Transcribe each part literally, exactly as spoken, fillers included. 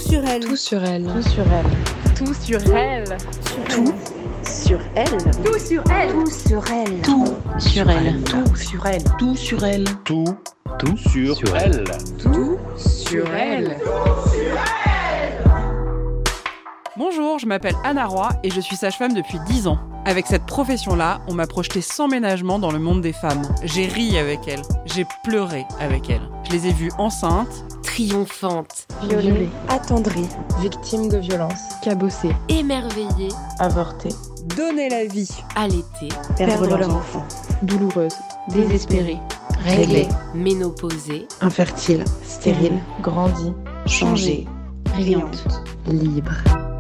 sur elle. Tout sur elle. Tout sur elle. Tout sur elle. Tout sur elle. Tout sur elle. Tout sur elle. Tout sur elle. Tout sur elle. Tout sur elle. Tout, tout sur, sur elle. Tout sur elle. Bonjour, je m'appelle Anna Roy et je suis sage-femme depuis dix ans. Avec cette profession-là, on m'a projetée sans ménagement dans le monde des femmes. J'ai ri avec elles, j'ai pleuré avec elles. Je les ai vues enceintes, triomphantes, Violée, Attendrie, victime de violence, cabossées, émerveillées, avortée, donner la vie, allaitées, perdre leur enfant, douloureuses, désespérées, réglée, ménopausées, infertile, stérile, grandie, changée, brillante, libre.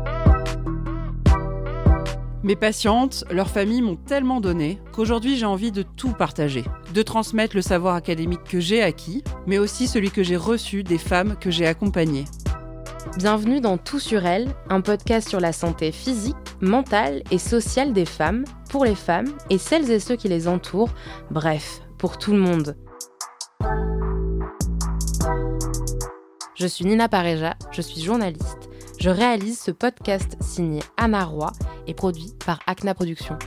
Mes patientes, leurs familles m'ont tellement donné qu'aujourd'hui j'ai envie de tout partager, de transmettre le savoir académique que j'ai acquis, mais aussi celui que j'ai reçu des femmes que j'ai accompagnées. Bienvenue dans Tout sur elle, un podcast sur la santé physique, mentale et sociale des femmes, pour les femmes et celles et ceux qui les entourent, bref, pour tout le monde. Je suis Nina Pareja, je suis journaliste. Je réalise ce podcast signé Anna Roy et produit par Acna Productions.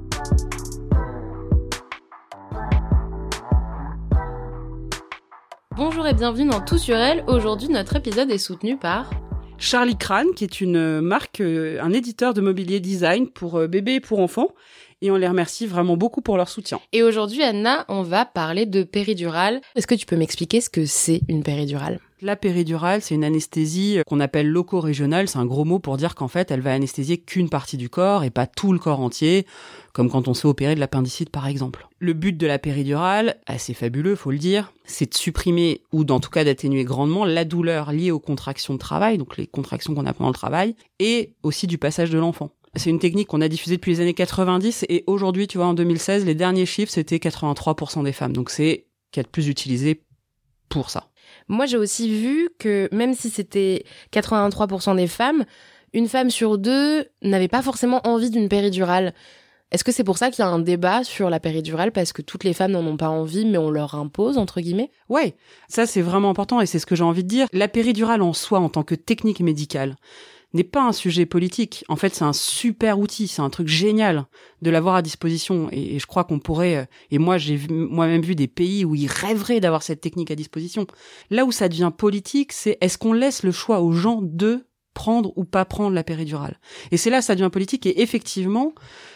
Bonjour et bienvenue dans Tout sur elle. Aujourd'hui, notre épisode est soutenu par Charlie Crane, qui est une marque, un éditeur de mobilier design pour bébés et pour enfants. Et on les remercie vraiment beaucoup pour leur soutien. Et aujourd'hui, Anna, on va parler de péridurale. Est-ce que tu peux m'expliquer ce que c'est une péridurale ? La péridurale, c'est une anesthésie qu'on appelle loco-régionale. C'est un gros mot pour dire qu'en fait, elle va anesthésier qu'une partie du corps et pas tout le corps entier, comme quand on se fait opérer de l'appendicite, par exemple. Le but de la péridurale, assez fabuleux, faut le dire, c'est de supprimer, ou en tout cas d'atténuer grandement, la douleur liée aux contractions de travail, donc les contractions qu'on a pendant le travail, et aussi du passage de l'enfant. C'est une technique qu'on a diffusée depuis les années quatre-vingt-dix, et aujourd'hui, tu vois, en deux mille seize, les derniers chiffres, c'était quatre-vingt-trois pour cent des femmes. Donc c'est ce qu'il y a de plus utilisé pour ça. Moi, j'ai aussi vu que même si c'était quatre-vingt-trois pour cent des femmes, une femme sur deux n'avait pas forcément envie d'une péridurale. Est-ce que c'est pour ça qu'il y a un débat sur la péridurale, parce que toutes les femmes n'en ont pas envie, mais on leur impose, entre guillemets ? Ouais, ça c'est vraiment important et c'est ce que j'ai envie de dire. La péridurale en soi, en tant que technique médicale, n'est pas un sujet politique. En fait, c'est un super outil, c'est un truc génial de l'avoir à disposition. Et, et je crois qu'on pourrait... Et moi, j'ai vu, moi-même vu des pays où ils rêveraient d'avoir cette technique à disposition. Là où ça devient politique, c'est est-ce qu'on laisse le choix aux gens de prendre ou pas prendre la péridurale ? Et c'est là que ça devient politique. Et effectivement,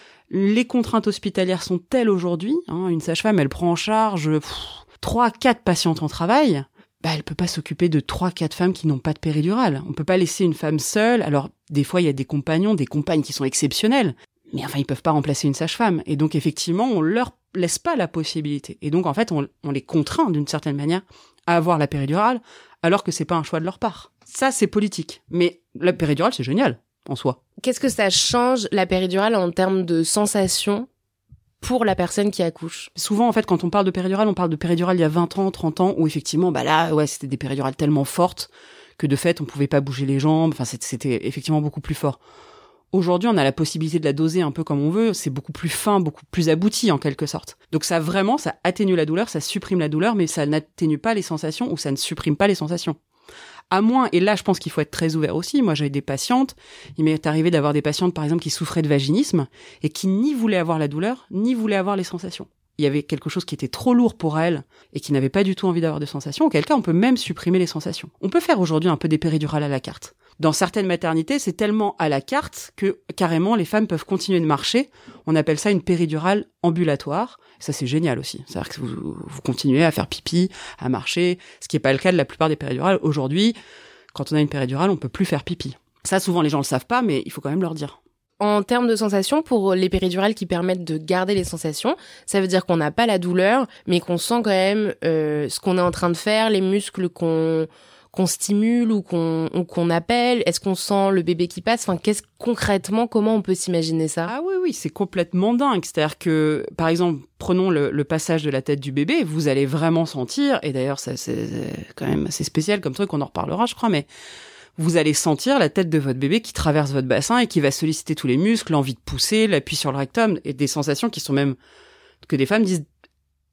les contraintes hospitalières sont telles aujourd'hui. Hein, une sage-femme, elle prend en charge trois, quatre patientes en travail. Bah, elle peut pas s'occuper de trois, quatre femmes qui n'ont pas de péridurale. On peut pas laisser une femme seule. Alors, des fois, il y a des compagnons, des compagnes qui sont exceptionnelles. Mais enfin, ils peuvent pas remplacer une sage-femme. Et donc, effectivement, on leur laisse pas la possibilité. Et donc, en fait, on, on les contraint, d'une certaine manière, à avoir la péridurale, alors que c'est pas un choix de leur part. Ça, c'est politique. Mais la péridurale, c'est génial, en soi. Qu'est-ce que ça change, la péridurale, en termes de sensation pour la personne qui accouche? Souvent, en fait, quand on parle de péridurale, on parle de péridurale il y a vingt ans, trente ans, où effectivement, bah là, ouais, c'était des péridurales tellement fortes que de fait, on pouvait pas bouger les jambes. Enfin, c'était, c'était effectivement beaucoup plus fort. Aujourd'hui, on a la possibilité de la doser un peu comme on veut. C'est beaucoup plus fin, beaucoup plus abouti, en quelque sorte. Donc ça, vraiment, ça atténue la douleur, ça supprime la douleur, mais ça n'atténue pas les sensations ou ça ne supprime pas les sensations. À moins, et là je pense qu'il faut être très ouvert aussi, moi j'avais des patientes, il m'est arrivé d'avoir des patientes par exemple qui souffraient de vaginisme et qui ni voulaient avoir la douleur, ni voulaient avoir les sensations. Il y avait quelque chose qui était trop lourd pour elles et qui n'avait pas du tout envie d'avoir de sensations, auquel cas on peut même supprimer les sensations. On peut faire aujourd'hui un peu des péridurales à la carte. Dans certaines maternités, c'est tellement à la carte que carrément les femmes peuvent continuer de marcher. On appelle ça une péridurale ambulatoire. Ça, c'est génial aussi. C'est-à-dire que vous, vous continuez à faire pipi, à marcher, ce qui n'est pas le cas de la plupart des péridurales. Aujourd'hui, quand on a une péridurale, on peut plus faire pipi. Ça, souvent, les gens le savent pas, mais il faut quand même leur dire. En termes de sensations, pour les péridurales qui permettent de garder les sensations, ça veut dire qu'on n'a pas la douleur, mais qu'on sent quand même euh, ce qu'on est en train de faire, les muscles qu'on... qu'on stimule ou qu'on, ou qu'on appelle? Est-ce qu'on sent le bébé qui passe? Enfin, qu'est-ce concrètement, comment on peut s'imaginer ça? Ah oui, oui, c'est complètement dingue. C'est-à-dire que, par exemple, prenons le, le passage de la tête du bébé, vous allez vraiment sentir, et d'ailleurs, ça, c'est quand même assez spécial comme truc, on en reparlera, je crois, mais vous allez sentir la tête de votre bébé qui traverse votre bassin et qui va solliciter tous les muscles, l'envie de pousser, l'appui sur le rectum, et des sensations qui sont même, que des femmes disent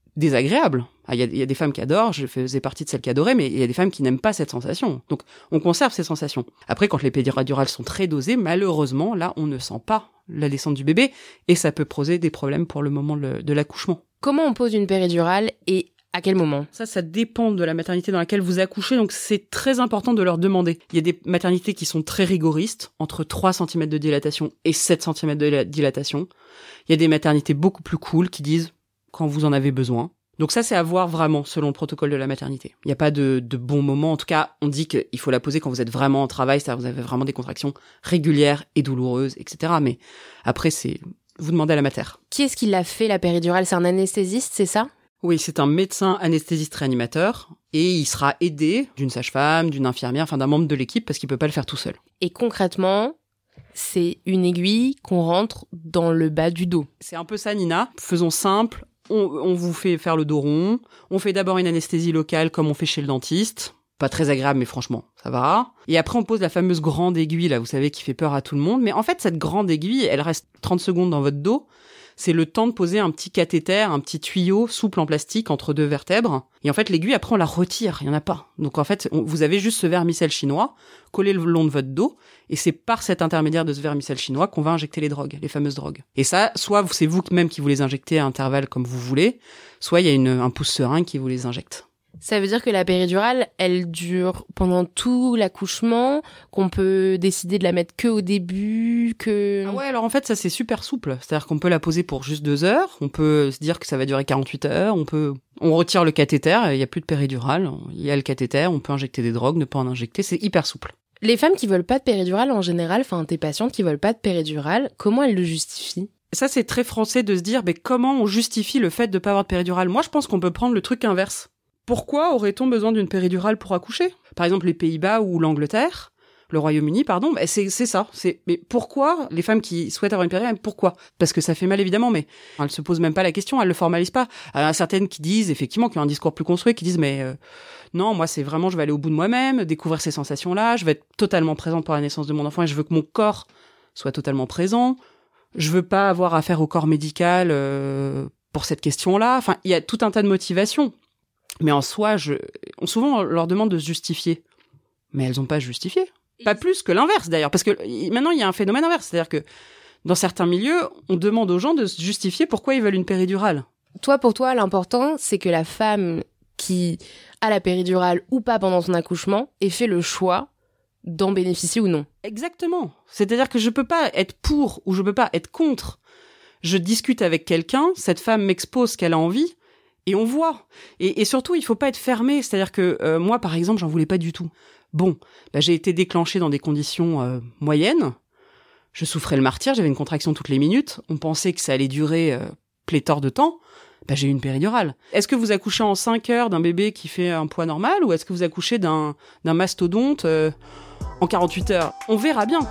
désagréable. Il y, y a des femmes qui adorent, je faisais partie de celles qui adoraient, mais il y a des femmes qui n'aiment pas cette sensation. Donc, on conserve ces sensations. Après, quand les péridurales sont très dosées, malheureusement, là, on ne sent pas la descente du bébé, et ça peut poser des problèmes pour le moment de, de l'accouchement. Comment on pose une péridurale et à quel moment ? Ça, ça dépend de la maternité dans laquelle vous accouchez, donc c'est très important de leur demander. Il y a des maternités qui sont très rigoristes, entre trois centimètres de dilatation et sept centimètres de dilatation. Il y a des maternités beaucoup plus cool qui disent quand vous en avez besoin. Donc ça, c'est à voir vraiment selon le protocole de la maternité. Il n'y a pas de, de bon moment. En tout cas, on dit qu'il faut la poser quand vous êtes vraiment en travail, c'est-à-dire que vous avez vraiment des contractions régulières et douloureuses, et cetera. Mais après, c'est vous demandez à la mater. Qui est-ce qui l'a fait, la péridurale ? C'est un anesthésiste, c'est ça ? Oui, c'est un médecin anesthésiste réanimateur et il sera aidé d'une sage-femme, d'une infirmière, enfin d'un membre de l'équipe parce qu'il peut pas le faire tout seul. Et concrètement, c'est une aiguille qu'on rentre dans le bas du dos. C'est un peu ça, Nina. Faisons simple. On, on vous fait faire le dos rond. On fait d'abord une anesthésie locale comme on fait chez le dentiste. Pas très agréable, mais franchement, ça va. Et après, on pose la fameuse grande aiguille, là, vous savez, qui fait peur à tout le monde. Mais en fait, cette grande aiguille, elle reste trente secondes dans votre dos. C'est le temps de poser un petit cathéter, un petit tuyau souple en plastique entre deux vertèbres. Et en fait, l'aiguille, après, on la retire. Il y en a pas. Donc, en fait, on, vous avez juste ce vermicelle chinois collé le long de votre dos. Et c'est par cet intermédiaire de ce vermicelle chinois qu'on va injecter les drogues, les fameuses drogues. Et ça, soit c'est vous-même qui vous les injectez à intervalles comme vous voulez, soit il y a une, un pouce seringue qui vous les injecte. Ça veut dire que la péridurale, elle dure pendant tout l'accouchement, qu'on peut décider de la mettre que au début, que... Ah ouais, alors en fait, ça c'est super souple. C'est-à-dire qu'on peut la poser pour juste deux heures, on peut se dire que ça va durer quarante-huit heures, on peut... On retire le cathéter, il n'y a plus de péridurale, il y a le cathéter, on peut injecter des drogues, ne pas en injecter, c'est hyper souple. Les femmes qui veulent pas de péridurale, en général, enfin tes patientes qui veulent pas de péridurale, comment elles le justifient ? Ça, c'est très français de se dire, mais comment on justifie le fait de pas avoir de péridurale ? Moi, je pense qu'on peut prendre le truc inverse. Pourquoi aurait-on besoin d'une péridurale pour accoucher ? Par exemple, les Pays-Bas ou l'Angleterre, le Royaume-Uni, pardon, bah c'est, c'est ça. C'est, mais pourquoi les femmes qui souhaitent avoir une péridurale, pourquoi ? Parce que ça fait mal, évidemment, mais elles se posent même pas la question, elles le formalisent pas. Il y a certaines qui disent, effectivement, qui ont un discours plus construit, qui disent, mais euh, non, moi, c'est vraiment, je vais aller au bout de moi-même, découvrir ces sensations-là, je vais être totalement présente pour la naissance de mon enfant et je veux que mon corps soit totalement présent. Je veux pas avoir affaire au corps médical euh, pour cette question-là. Enfin, il y a tout un tas de motivations. Mais en soi, je... on, souvent, on leur demande de se justifier. Mais elles n'ont pas justifié. Pas plus que l'inverse, d'ailleurs. Parce que maintenant, il y a un phénomène inverse. C'est-à-dire que dans certains milieux, on demande aux gens de se justifier pourquoi ils veulent une péridurale. Toi, pour toi, l'important, c'est que la femme qui a la péridurale ou pas pendant son accouchement ait fait le choix d'en bénéficier ou non. Exactement. C'est-à-dire que je peux pas être pour ou je peux pas être contre. Je discute avec quelqu'un, cette femme m'expose ce qu'elle a envie, et on voit. Et, et surtout, il faut pas être fermé. C'est-à-dire que euh, moi, par exemple, j'en voulais pas du tout. Bon, bah, j'ai été déclenchée dans des conditions euh, moyennes. Je souffrais le martyre, j'avais une contraction toutes les minutes. On pensait que ça allait durer euh, pléthore de temps. Bah, j'ai eu une péridurale. Est-ce que vous accouchez en cinq heures d'un bébé qui fait un poids normal ou est-ce que vous accouchez d'un, d'un mastodonte euh, en quarante-huit heures ? On verra bien.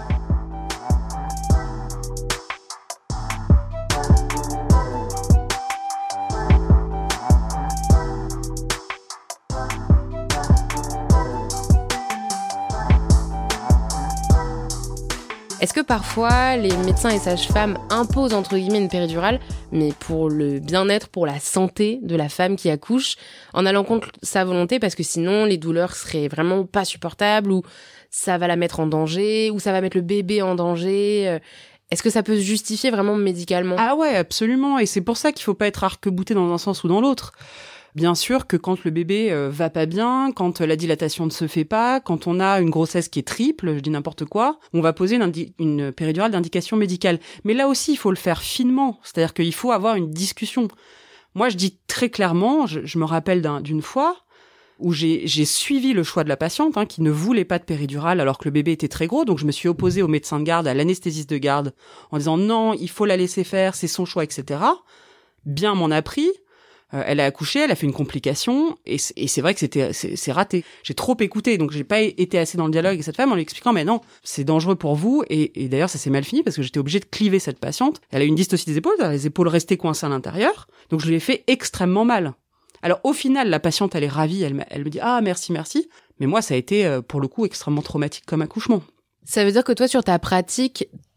Est-ce que parfois les médecins et sages-femmes imposent entre guillemets une péridurale, mais pour le bien-être, pour la santé de la femme qui accouche, en allant contre sa volonté, parce que sinon les douleurs seraient vraiment pas supportables, ou ça va la mettre en danger, ou ça va mettre le bébé en danger ? Est-ce que ça peut se justifier vraiment médicalement ? Ah ouais, absolument, et c'est pour ça qu'il faut pas être arc-bouté dans un sens ou dans l'autre. Bien sûr que quand le bébé euh, va pas bien, quand la dilatation ne se fait pas, quand on a une grossesse qui est triple, je dis n'importe quoi, on va poser une, indi- une péridurale d'indication médicale. Mais là aussi, il faut le faire finement, c'est-à-dire qu'il faut avoir une discussion. Moi, je dis très clairement, je, je me rappelle d'un, d'une fois où j'ai, j'ai suivi le choix de la patiente hein, qui ne voulait pas de péridurale alors que le bébé était très gros, donc je me suis opposée au médecin de garde, à l'anesthésiste de garde, en disant non, il faut la laisser faire, c'est son choix, et cetera. Bien m'en a pris. Euh, elle a accouché, elle a fait une complication, et c'est, et c'est vrai que c'était, c'est, c'est raté. J'ai trop écouté, donc j'ai pas été assez dans le dialogue avec cette femme en lui expliquant, mais non, c'est dangereux pour vous, et, et d'ailleurs ça s'est mal fini parce que j'étais obligée de cliver cette patiente. Elle a une dystocie des épaules, les épaules restaient coincées à l'intérieur, donc je lui ai fait extrêmement mal. Alors au final, la patiente, elle est ravie, elle, elle me dit « Ah, merci, merci », mais moi ça a été, pour le coup, extrêmement traumatique comme accouchement. Ça veut dire que toi, sur ta pratique,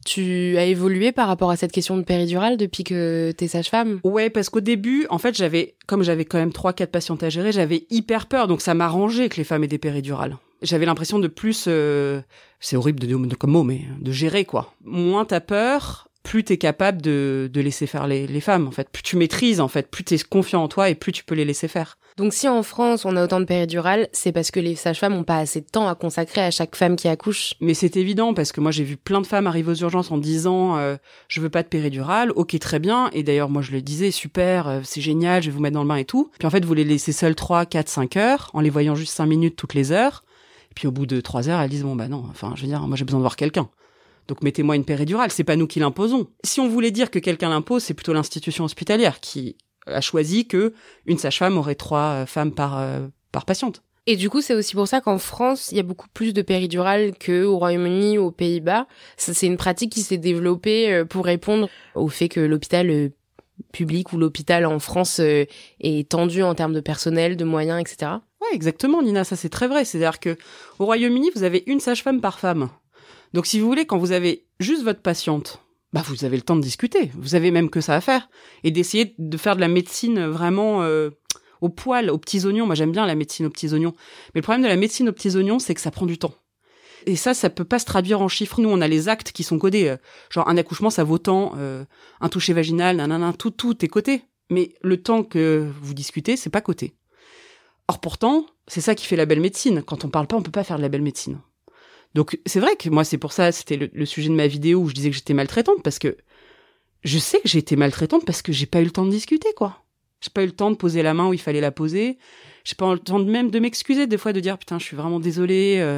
Tu as évolué par rapport à cette question de péridurale depuis que t'es sage-femme ? Ouais, parce qu'au début, en fait, j'avais, comme j'avais quand même trois, quatre patientes à gérer, j'avais hyper peur, donc ça m'arrangeait que les femmes aient des péridurales. J'avais l'impression de plus, euh, c'est horrible de dire comme mot, mais de gérer, quoi. Moins t'as peur, plus t'es capable de, de laisser faire les, les femmes, en fait. Plus tu maîtrises, en fait, plus t'es confiant en toi et plus tu peux les laisser faire. Donc si en France, on a autant de péridurales, c'est parce que les sages-femmes n'ont pas assez de temps à consacrer à chaque femme qui accouche. Mais c'est évident, parce que moi, j'ai vu plein de femmes arriver aux urgences en disant euh, « je veux pas de péridurale », ok, très bien, et d'ailleurs, moi, je le disais, super, euh, c'est génial, je vais vous mettre dans le bain et tout. Puis en fait, vous les laissez seules trois, quatre, cinq heures, en les voyant juste cinq minutes toutes les heures. Et puis au bout de trois heures, elles disent « bon, bah non, enfin, je veux dire, moi, j'ai besoin de voir quelqu'un. Donc mettez-moi une péridurale, c'est pas nous qui l'imposons. » Si on voulait dire que quelqu'un l'impose, c'est plutôt l'institution hospitalière qui a choisi que une sage-femme aurait trois femmes par, euh, par patiente. Et du coup, c'est aussi pour ça qu'en France, il y a beaucoup plus de péridurales qu'au Royaume-Uni ou aux Pays-Bas. Ça, c'est une pratique qui s'est développée pour répondre au fait que l'hôpital public ou l'hôpital en France est tendu en termes de personnel, de moyens, et cetera. Ouais, exactement, Nina, ça c'est très vrai. C'est-à-dire que au Royaume-Uni, vous avez une sage-femme par femme. Donc si vous voulez, quand vous avez juste votre patiente, bah vous avez le temps de discuter. Vous avez même que ça à faire. Et d'essayer de faire de la médecine vraiment euh, au poil, aux petits oignons. Moi, j'aime bien la médecine aux petits oignons. Mais le problème de la médecine aux petits oignons, c'est que ça prend du temps. Et ça, ça peut pas se traduire en chiffres. Nous, on a les actes qui sont codés. Euh, genre, un accouchement, ça vaut tant, euh, un toucher vaginal, nanana, tout, tout est coté. Mais le temps que vous discutez, c'est pas coté. Or, pourtant, c'est ça qui fait la belle médecine. Quand on parle pas, on peut pas faire de la belle médecine. Donc, c'est vrai que moi, c'est pour ça, c'était le, le sujet de ma vidéo où je disais que j'étais maltraitante, parce que je sais que j'ai été maltraitante parce que j'ai pas eu le temps de discuter, quoi. J'ai pas eu le temps de poser la main où il fallait la poser. J'ai pas eu le temps de même de m'excuser, des fois, de dire, putain, je suis vraiment désolée, euh,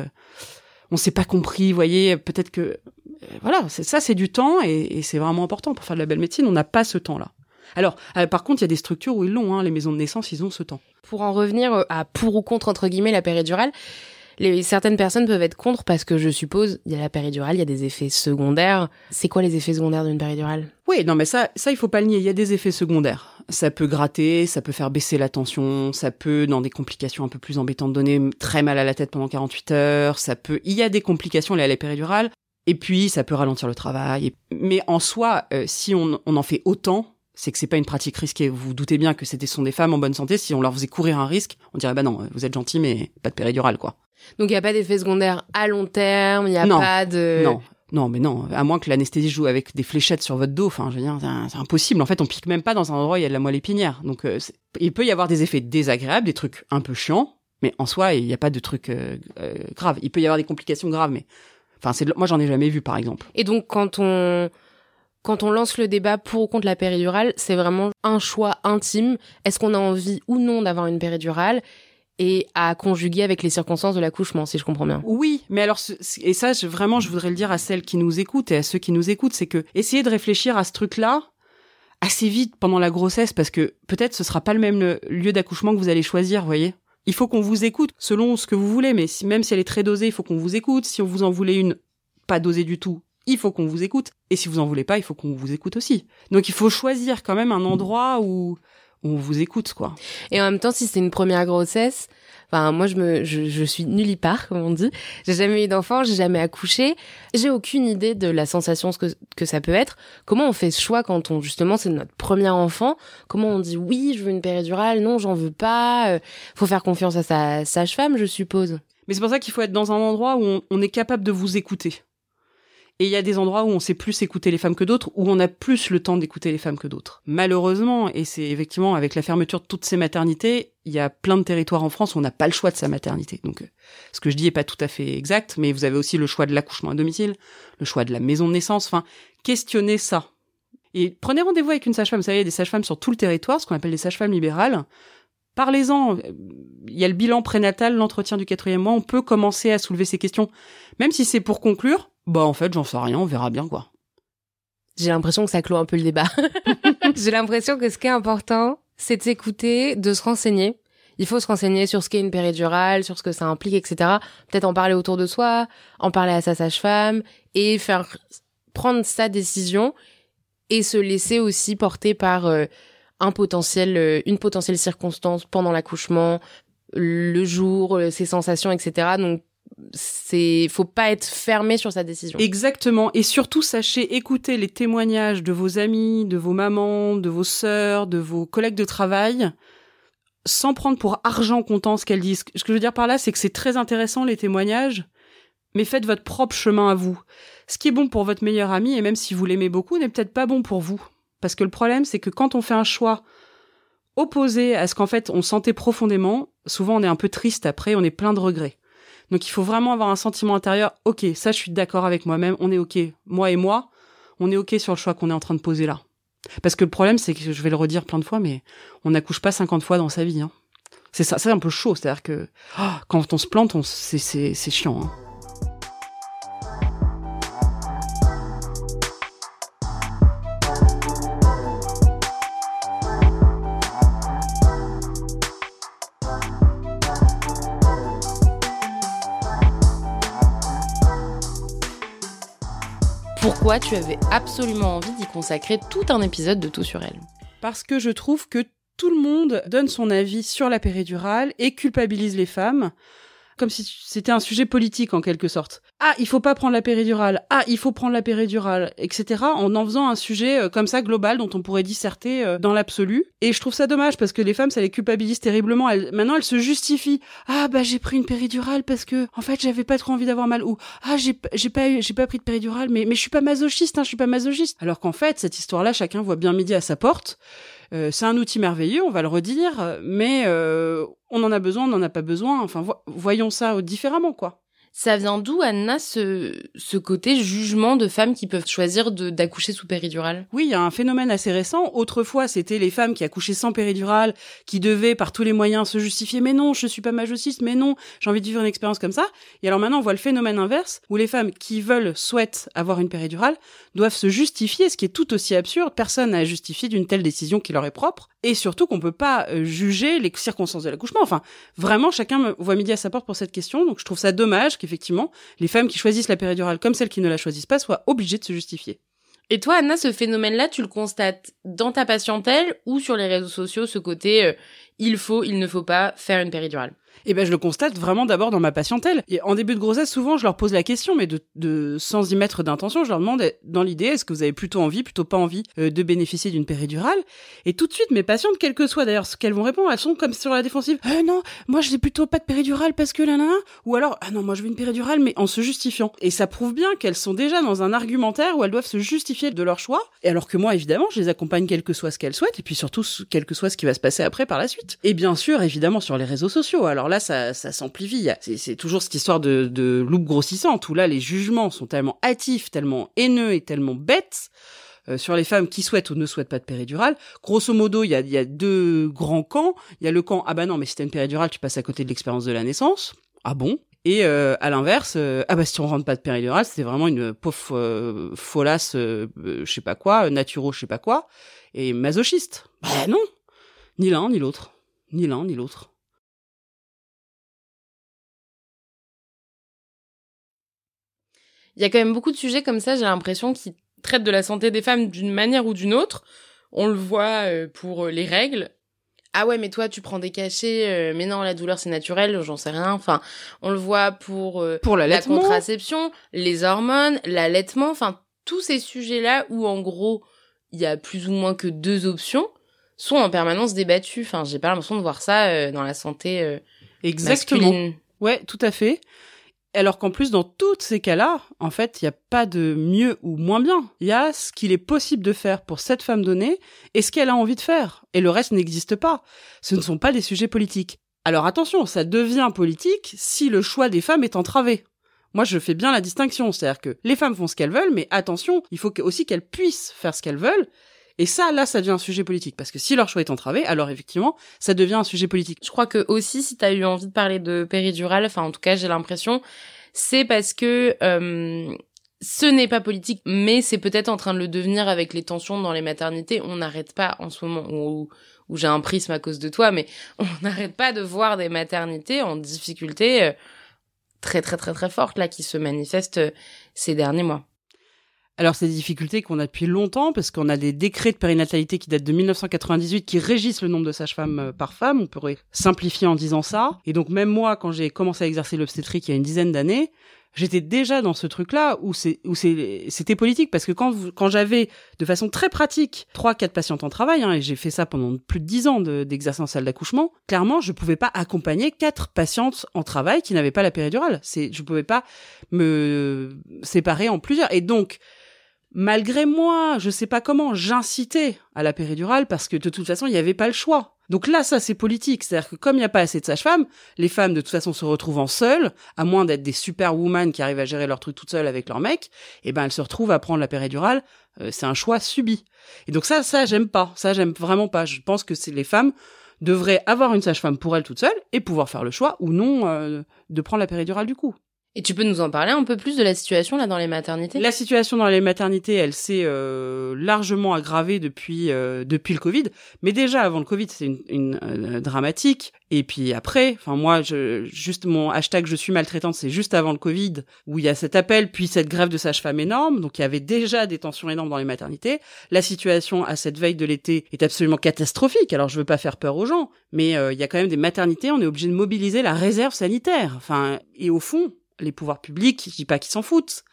on s'est pas compris, vous voyez, peut-être que, euh, voilà, c'est, ça, c'est du temps et, et c'est vraiment important pour faire de la belle médecine. On n'a pas ce temps-là. Alors, euh, par contre, il y a des structures où ils l'ont, hein, les maisons de naissance, ils ont ce temps. Pour en revenir à pour ou contre, entre guillemets, la péridurale, les, certaines personnes peuvent être contre parce que je suppose, il y a la péridurale, il y a des effets secondaires. C'est quoi les effets secondaires d'une péridurale ? Oui, non, mais ça, ça, il faut pas le nier. Il y a des effets secondaires. Ça peut gratter, ça peut faire baisser la tension, ça peut, dans des complications un peu plus embêtantes, donner très mal à la tête pendant quarante-huit heures. Ça peut, il y a des complications liées à la péridurale. Et puis, ça peut ralentir le travail. Mais en soi, euh, si on, on en fait autant, c'est que c'est pas une pratique risquée. Vous vous doutez bien que c'était sont des femmes en bonne santé. Si on leur faisait courir un risque, on dirait, bah non, vous êtes gentil, mais pas de péridurale, quoi. Donc, il n'y a pas d'effet secondaire à long terme, il n'y a non, pas de... Non, non, mais non. À moins que l'anesthésie joue avec des fléchettes sur votre dos. Enfin, je veux dire, c'est, c'est impossible. En fait, on pique même pas dans un endroit où il y a de la moelle épinière. Donc, euh, il peut y avoir des effets désagréables, des trucs un peu chiants, mais en soi, il n'y a pas de trucs euh, euh, graves. Il peut y avoir des complications graves, mais... Enfin, c'est de... moi, j'en ai jamais vu, par exemple. Et donc, quand on... Quand on lance le débat pour ou contre la péridurale, c'est vraiment un choix intime. Est-ce qu'on a envie ou non d'avoir une péridurale et à conjuguer avec les circonstances de l'accouchement, si je comprends bien. Oui, mais alors, et ça, je, vraiment, je voudrais le dire à celles qui nous écoutent et à ceux qui nous écoutent, c'est que essayez de réfléchir à ce truc-là assez vite pendant la grossesse, parce que peut-être ce sera pas le même lieu d'accouchement que vous allez choisir, vous voyez. Il faut qu'on vous écoute selon ce que vous voulez, mais si, même si elle est très dosée, il faut qu'on vous écoute. Si on vous en voulait une pas dosée du tout, il faut qu'on vous écoute. Et si vous en voulez pas, il faut qu'on vous écoute aussi. Donc il faut choisir quand même un endroit où, où on vous écoute, quoi. Et en même temps, si c'est une première grossesse, enfin, moi, je me, je, je suis nullipare, comme on dit. J'ai jamais eu d'enfant, j'ai jamais accouché. J'ai aucune idée de la sensation que, que ça peut être. Comment on fait ce choix quand on, justement, c'est notre premier enfant? Comment on dit oui, je veux une péridurale, non, j'en veux pas. Euh, faut faire confiance à sa sage-femme, je suppose. Mais c'est pour ça qu'il faut être dans un endroit où on, on est capable de vous écouter. Et il y a des endroits où on sait plus écouter les femmes que d'autres, où on a plus le temps d'écouter les femmes que d'autres. Malheureusement, et c'est effectivement avec la fermeture de toutes ces maternités, il y a plein de territoires en France où on n'a pas le choix de sa maternité. Donc, euh, ce que je dis est pas tout à fait exact, mais vous avez aussi le choix de l'accouchement à domicile, le choix de la maison de naissance, enfin, questionnez ça. Et prenez rendez-vous avec une sage-femme. Vous savez, il y a des sages-femmes sur tout le territoire, ce qu'on appelle des sages-femmes libérales. Parlez-en. Il y a le bilan prénatal, l'entretien du quatrième mois, on peut commencer à soulever ces questions. Même si c'est pour conclure, bah en fait, j'en sais rien, on verra bien, quoi. J'ai l'impression que ça clôt un peu le débat. J'ai l'impression que ce qui est important, c'est de s'écouter, de se renseigner. Il faut se renseigner sur ce qu'est une péridurale, sur ce que ça implique, et cetera. Peut-être en parler autour de soi, en parler à sa sage-femme, et faire prendre sa décision, et se laisser aussi porter par euh, un potentiel, euh, une potentielle circonstance pendant l'accouchement, le jour, euh, ses sensations, et cetera. Donc, c'est, faut pas être fermé sur sa décision. Exactement. Et surtout, sachez écouter les témoignages de vos amis, de vos mamans, de vos sœurs, de vos collègues de travail, sans prendre pour argent comptant ce qu'elles disent. Ce que je veux dire par là, c'est que c'est très intéressant, les témoignages, mais faites votre propre chemin à vous. Ce qui est bon pour votre meilleur ami, et même si vous l'aimez beaucoup, n'est peut-être pas bon pour vous. Parce que le problème, c'est que quand on fait un choix opposé à ce qu'en fait on sentait profondément, souvent on est un peu triste après, on est plein de regrets. Donc il faut vraiment avoir un sentiment intérieur, ok, ça je suis d'accord avec moi-même, on est ok, moi et moi, on est ok sur le choix qu'on est en train de poser là. Parce que le problème, c'est que, je vais le redire plein de fois, mais on n'accouche pas cinquante fois dans sa vie. Hein. C'est ça, c'est un peu chaud, c'est-à-dire que oh, quand on se plante, on, c'est, c'est, c'est chiant. Hein. Pourquoi tu avais absolument envie d'y consacrer tout un épisode de Tout sur elle? Parce que je trouve que tout le monde donne son avis sur la péridurale et culpabilise les femmes, comme si c'était un sujet politique en quelque sorte. Ah, il faut pas prendre la péridurale. Ah, il faut prendre la péridurale, et cetera. En en faisant un sujet euh, comme ça global dont on pourrait disserter euh, dans l'absolu. Et je trouve ça dommage parce que les femmes, ça les culpabilise terriblement. Elles, maintenant, elles se justifient. Ah, bah j'ai pris une péridurale parce que en fait j'avais pas trop envie d'avoir mal. Ou ah j'ai j'ai pas eu, j'ai pas pris de péridurale, mais mais je suis pas masochiste, hein, je suis pas masochiste. Alors qu'en fait, cette histoire-là, chacun voit bien midi à sa porte. Euh, c'est un outil merveilleux, on va le redire, mais euh, on en a besoin, on n'en a pas besoin. Enfin, vo- voyons ça différemment, quoi. Ça vient d'où, Anna, ce, ce côté jugement de femmes qui peuvent choisir de, d'accoucher sous péridurale? Oui, il y a un phénomène assez récent. Autrefois, c'était les femmes qui accouchaient sans péridurale, qui devaient par tous les moyens se justifier. Mais non, je suis pas masochiste, mais non, j'ai envie de vivre une expérience comme ça. Et alors maintenant, on voit le phénomène inverse, où les femmes qui veulent, souhaitent avoir une péridurale, doivent se justifier, ce qui est tout aussi absurde. Personne n'a à justifier d'une telle décision qui leur est propre. Et surtout qu'on peut pas euh, juger les circonstances de l'accouchement. Enfin, vraiment, chacun me voit midi à sa porte pour cette question. Donc, je trouve ça dommage qu'effectivement, les femmes qui choisissent la péridurale comme celles qui ne la choisissent pas soient obligées de se justifier. Et toi, Anna, ce phénomène-là, tu le constates dans ta patientèle ou sur les réseaux sociaux, ce côté euh, il faut, il ne faut pas faire une péridurale? Eh ben, je le constate vraiment d'abord dans ma patientèle. Et en début de grossesse, souvent, je leur pose la question, mais de, de sans y mettre d'intention, je leur demande, dans l'idée, est-ce que vous avez plutôt envie, plutôt pas envie euh, de bénéficier d'une péridurale? Et tout de suite, mes patientes, quel que soit d'ailleurs ce qu'elles vont répondre, elles sont comme sur la défensive. Euh, non, moi, je n'ai plutôt pas de péridurale parce que là, là, là. Ou alors, ah non, moi, je veux une péridurale, mais en se justifiant. Et ça prouve bien qu'elles sont déjà dans un argumentaire où elles doivent se justifier de leur choix. Et alors que moi, évidemment, je les accompagne quel que soit ce qu'elles souhaitent, et puis surtout, quel que soit ce qui va se passer après par la suite. Et bien sûr, évidemment, sur les réseaux sociaux. Alors là, ça, ça s'amplifie. C'est, c'est toujours cette histoire de, de loupe grossissante où là, les jugements sont tellement hâtifs, tellement haineux et tellement bêtes euh, sur les femmes qui souhaitent ou ne souhaitent pas de péridurale. Grosso modo, il y a, y a deux grands camps. Il y a le camp, ah bah non, mais si t'as une péridurale, tu passes à côté de l'expérience de la naissance. Ah bon? Et euh, à l'inverse, euh, ah bah si on rentre pas de péridurale, c'était vraiment une pauvre euh, folasse, euh, je sais pas quoi, naturo, je sais pas quoi, et masochiste. Bah non, ni l'un ni l'autre, ni l'un ni l'autre. Il y a quand même beaucoup de sujets comme ça, j'ai l'impression, qui traitent de la santé des femmes d'une manière ou d'une autre. On le voit euh, pour les règles. Ah ouais, mais toi, tu prends des cachets, euh, mais non, la douleur, c'est naturel, j'en sais rien. Enfin, on le voit pour, euh, pour la contraception, les hormones, l'allaitement, enfin, tous ces sujets-là où, en gros, il y a plus ou moins que deux options, sont en permanence débattus. Enfin, j'ai pas l'impression de voir ça euh, dans la santé euh, Exactement. masculine. Ouais, tout à fait. Alors qu'en plus, dans tous ces cas-là, en fait, il n'y a pas de mieux ou moins bien. Il y a ce qu'il est possible de faire pour cette femme donnée et ce qu'elle a envie de faire. Et le reste n'existe pas. Ce ne sont pas des sujets politiques. Alors attention, ça devient politique si le choix des femmes est entravé. Moi, je fais bien la distinction. C'est-à-dire que les femmes font ce qu'elles veulent, mais attention, il faut aussi qu'elles puissent faire ce qu'elles veulent. Et ça, là, ça devient un sujet politique. Parce que si leur choix est entravé, alors effectivement, ça devient un sujet politique. Je crois que aussi, si t'as eu envie de parler de péridurale, enfin, en tout cas, j'ai l'impression, c'est parce que euh, ce n'est pas politique, mais c'est peut-être en train de le devenir avec les tensions dans les maternités. On n'arrête pas, en ce moment, où, où j'ai un prisme à cause de toi, mais on n'arrête pas de voir des maternités en difficulté euh, très, très, très, très forte, là, qui se manifestent euh, ces derniers mois. Alors, c'est des difficultés qu'on a depuis longtemps parce qu'on a des décrets de périnatalité qui datent de dix-neuf cent quatre-vingt-dix-huit qui régissent le nombre de sages-femmes par femme. On pourrait simplifier en disant ça. Et donc, même moi, quand j'ai commencé à exercer l'obstétrique il y a une dizaine d'années, j'étais déjà dans ce truc-là où c'est où c'est c'était politique parce que quand vous, quand j'avais de façon très pratique trois quatre patientes en travail, hein, et j'ai fait ça pendant plus de dix ans de, d'exercer en salle d'accouchement, clairement je pouvais pas accompagner quatre patientes en travail qui n'avaient pas la péridurale. C'est je pouvais pas me séparer en plusieurs. Et donc malgré moi, je sais pas comment, j'incitais à la péridurale parce que de toute façon il y avait pas le choix. Donc là, ça, c'est politique. C'est-à-dire que comme il n'y a pas assez de sages-femmes, les femmes, de toute façon, se retrouvent seules, à moins d'être des superwoman qui arrivent à gérer leur truc toutes seules avec leur mec, et ben, elles se retrouvent à prendre la péridurale. Euh, c'est un choix subi. Et donc ça, ça, j'aime pas. Ça, j'aime vraiment pas. Je pense que c'est les femmes devraient avoir une sage-femme pour elles toutes seules et pouvoir faire le choix ou non euh, de prendre la péridurale du coup. Et tu peux nous en parler un peu plus de la situation là dans les maternités ? La situation dans les maternités, elle s'est euh, largement aggravée depuis euh, depuis le Covid. Mais déjà avant le Covid, c'est une, une euh, dramatique. Et puis après, enfin moi, je, juste mon hashtag je suis maltraitante, c'est juste avant le Covid où il y a cet appel puis cette grève de sages-femmes énorme. Donc il y avait déjà des tensions énormes dans les maternités. La situation à cette veille de l'été est absolument catastrophique. Alors je veux pas faire peur aux gens, mais euh, il y a quand même des maternités, on est obligé de mobiliser la réserve sanitaire. Enfin et au fond. Les pouvoirs publics, je dis pas qu'ils s'en foutent,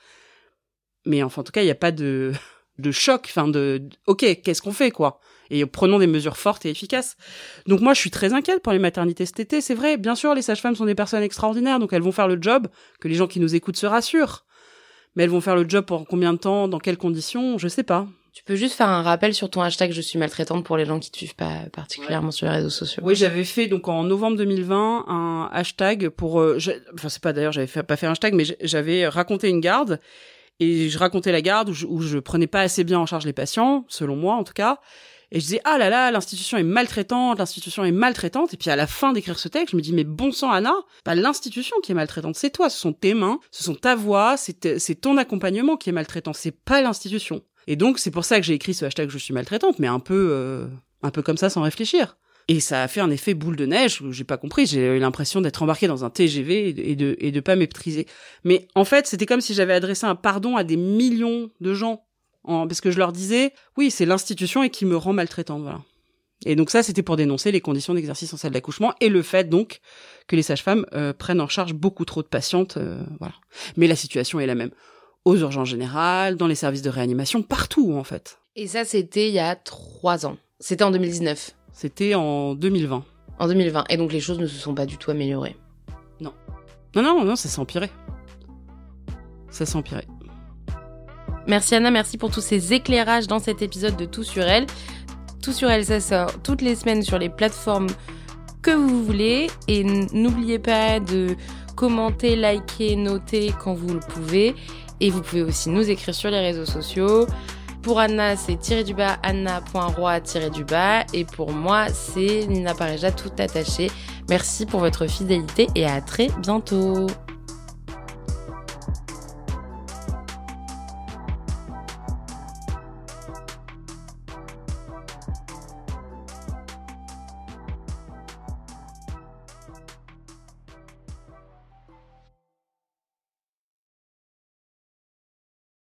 mais enfin en tout cas il y a pas de de choc, enfin de, de ok qu'est-ce qu'on fait quoi, et prenons des mesures fortes et efficaces. Donc moi je suis très inquiète pour les maternités cet été, c'est vrai, bien sûr les sages-femmes sont des personnes extraordinaires, donc elles vont faire le job, que les gens qui nous écoutent se rassurent, mais elles vont faire le job pour combien de temps, dans quelles conditions, je sais pas. Tu peux juste faire un rappel sur ton hashtag je suis maltraitante pour les gens qui te suivent pas particulièrement ouais. sur les réseaux sociaux. Oui, j'avais fait donc en novembre deux mille vingt un hashtag pour euh, je, enfin c'est pas d'ailleurs j'avais fait, pas fait un hashtag mais j'avais raconté une garde et je racontais la garde où je, où je prenais pas assez bien en charge les patients selon moi en tout cas. Et je disais, ah là là, l'institution est maltraitante, l'institution est maltraitante. Et puis à la fin d'écrire ce texte, je me dis, mais bon sang, Anna, pas l'institution qui est maltraitante, c'est toi, ce sont tes mains, ce sont ta voix, c'est, c'est ton accompagnement qui est maltraitant, c'est pas l'institution. Et donc, c'est pour ça que j'ai écrit ce hashtag « Je suis maltraitante », mais un peu, euh, un peu comme ça, sans réfléchir. Et ça a fait un effet boule de neige, où j'ai pas compris, j'ai eu l'impression d'être embarquée dans un T G V et de, et de pas maîtriser. Mais en fait, c'était comme si j'avais adressé un pardon à des millions de gens. En, parce que je leur disais, oui, c'est l'institution et qui me rend maltraitante, voilà. Et donc ça, c'était pour dénoncer les conditions d'exercice en salle d'accouchement et le fait, donc, que les sages-femmes euh, prennent en charge beaucoup trop de patientes, euh, voilà. Mais la situation est la même. Aux urgences générales, dans les services de réanimation, partout, en fait. Et ça, c'était il y a trois ans. C'était en deux mille dix-neuf. C'était en deux mille vingt. En deux mille vingt. Et donc, les choses ne se sont pas du tout améliorées. Non. Non, non, non, ça s'est empiré. Ça s'est empiré. Merci Anna, merci pour tous ces éclairages dans cet épisode de Tout sur elle. Tout sur elle, ça sort toutes les semaines sur les plateformes que vous voulez. Et n'oubliez pas de commenter, liker, noter quand vous le pouvez. Et vous pouvez aussi nous écrire sur les réseaux sociaux. Pour Anna, c'est tiré du bas, anna point roi tiré du bas. Et pour moi, c'est Nina Pareja, tout attaché. Merci pour votre fidélité et à très bientôt.